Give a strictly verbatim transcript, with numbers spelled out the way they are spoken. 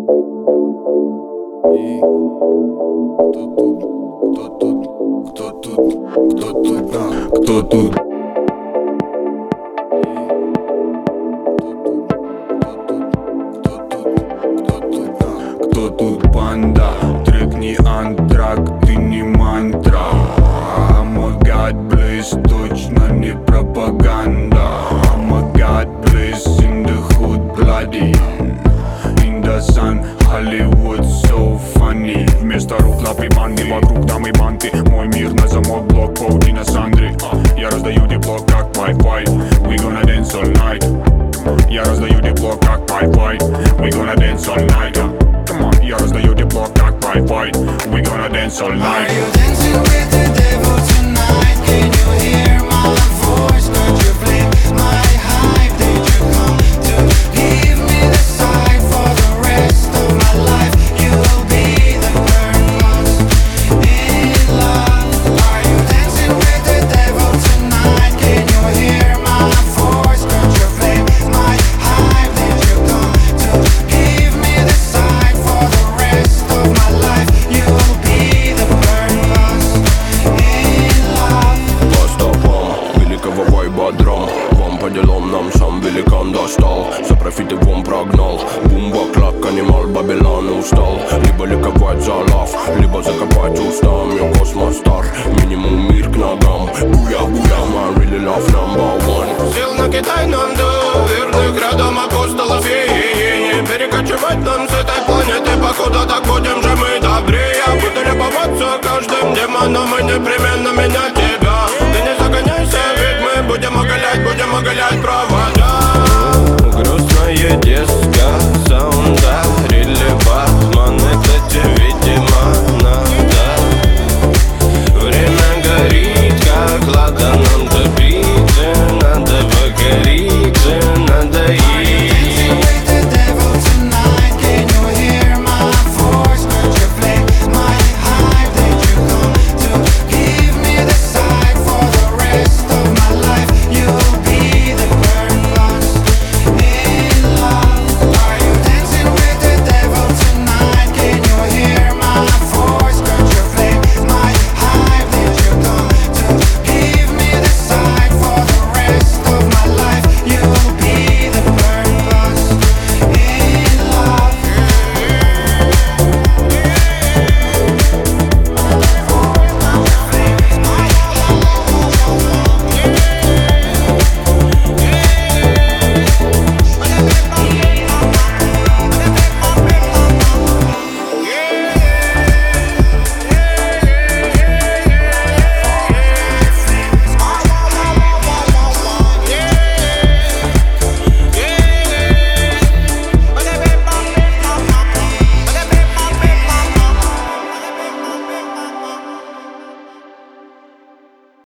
И кто тут, кто тут, кто тут, кто тут, а, кто тут? Кто тут панда? Трек не антрак, ты не мантра. Oh my god, please, точно не пропаганда. Oh my god, please, in the hood bloody, in the sun, Hollywood so funny. Вместо рук лапы банды, вокруг дамы банты. Мой мир на замок, блок, паутина Сандры. Я раздаю тепло, как Wi-Fi. We gonna dance all night. Я раздаю тепло, как Wi-Fi. We gonna dance all night. Come on, я раздаю тепло, как Wi-Fi. We gonna dance all night. Are you dancing with the devil tonight? Can you hear my voice? Could you play my hype? Did you come to give me the sight for the rest of my life? You will be the burn lost in love. Are you dancing with the devil tonight? Can you hear my voice? Could you play my hype? Did you come to give me the sight for the rest of my life? You will be the burn lost in love. По стопам великого вайба драм. Вам по делам, нам сам великан достал. За профиты вон прогнал. Бумба, клак, анимал, Бабилан устал. Либо ликовать за лав, либо закопать устам. Я космостар, минимум мир к ногам. Буя, буя, man really love number one. Сил на Китай нам до верных рядом апостолов и не перекочевать нам с этой планеты. Походу так будем же мы добрее. Буду любоваться каждым демоном и непременно менять тебя. Ты не загоняйся, ведь мы будем оголять, будем оголять.